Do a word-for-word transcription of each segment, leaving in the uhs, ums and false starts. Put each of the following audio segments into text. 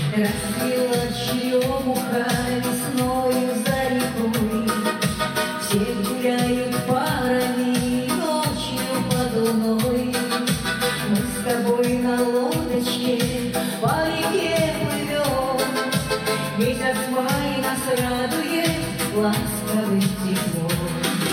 Расцвела черемуха весною за рекой. Все гуляют парами ночью под луной. Мы с тобой на лодочке по реке плывем. Месяц май нас радует ласковым теплом.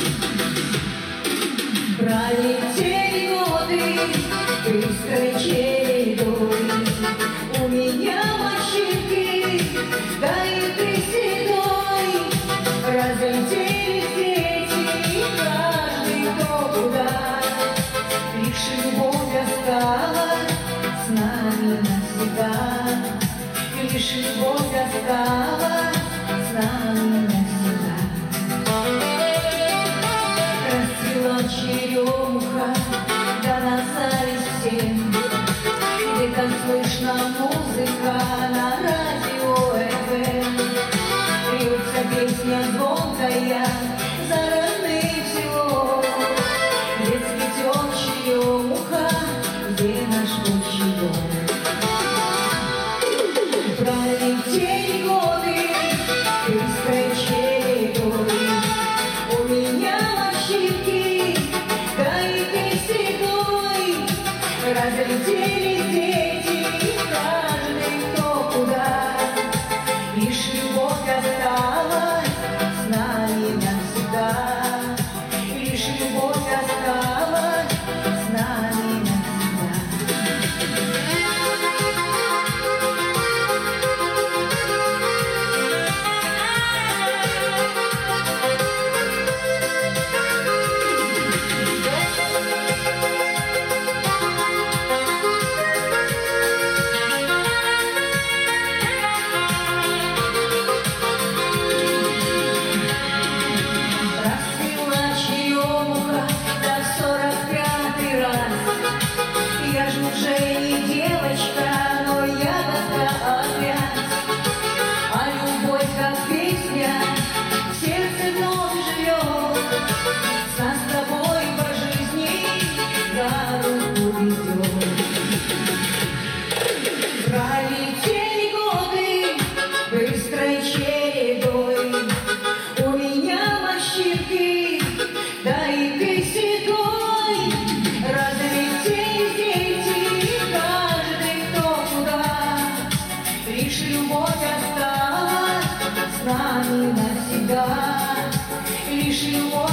Пролетели годы быстрой чередой. У меня морщинки, да и ты седой. Разлетелись дети, каждый кто куда. Лишь любовь осталась с нами навсегда. Лишь любовь осталась с нами навсегда. Расцвела черемуха, да на зависть всем. Где-то слышна музыка на радио эф эм. Льется песня звонкая за родных село. Где цветет черемуха, где наш отчий дом. Пролетели годы быстрой чередой. У меня морщинки, да и ты седой. Разлетелись дети, каждый кто куда. Лишь любовь осталась с нами навсегда. Лишь любовь осталась с нами навсегда. Я ж уже не девочка, но ягодка опять. А любовь, как песня, в сердце вновь живет. Нас с тобой по жизни за руку ведет. Пролетели годы быстрой чередой. У меня морщинки, да и ты седой. Разлетелись дети, каждый кто куда. Лишь любовь осталась с нами навсегда. Лишь любовь